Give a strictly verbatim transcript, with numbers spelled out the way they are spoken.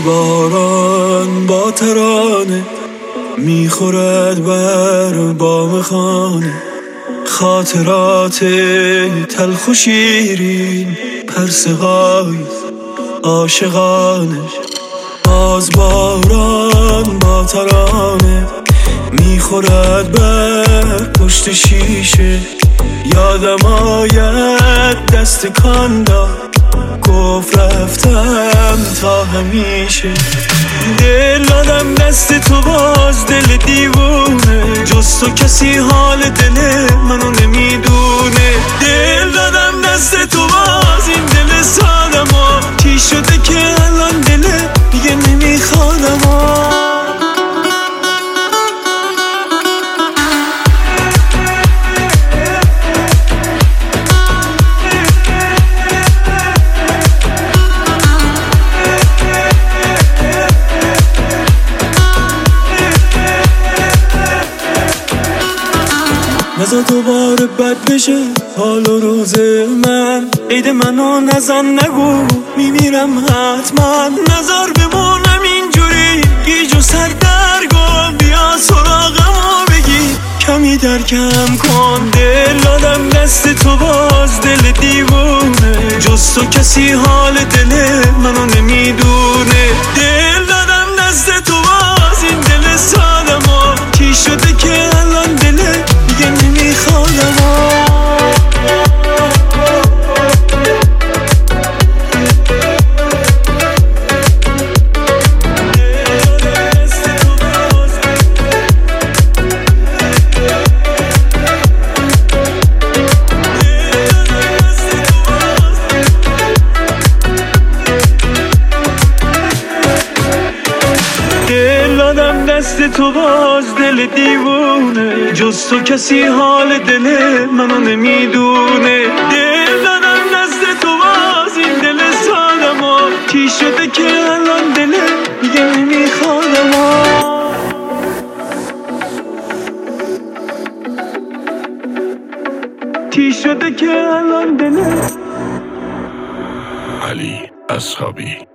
باز باران با ترانه میخورد بر بام خانه، خاطرات تلخ و شیرین پرسه‌های عاشقانه. باز باران با ترانه میخورد بر پشت شیشه، یادم آید دست کان داد گفت رفتم تا همیشه. دل دادم دست تو باز دل دیوونه، جز تو کسی حال دل منو نمیدونه. دل دادم دست تو باز این دل سادم ها، چی شده که الان دل دیگه نمیخوادم ها. نزار دوباره بد بشه حال و روز من، عید منو نزن نگو میمیرم حتما. نزار بمونم اینجوری گیج و سردرگم، بیا سراغمو بگی کمی درکم کن. دل دادم دست تو باز دل دیوونه، جز تو کسی حال دل منو نمیدونه. دل دادم دست تو باز این دل سادم، چی شده که الان دل دیگه نمیخوادم ها. دست تو باز دل دیوونه، جز تو کسی حال دل منو نمیدونه. دل دادم دست تو باز این دل سادم ها، چی شده که الان دل دیگه نمیخوادم ها. چی شده که الان دل علی اصحابی.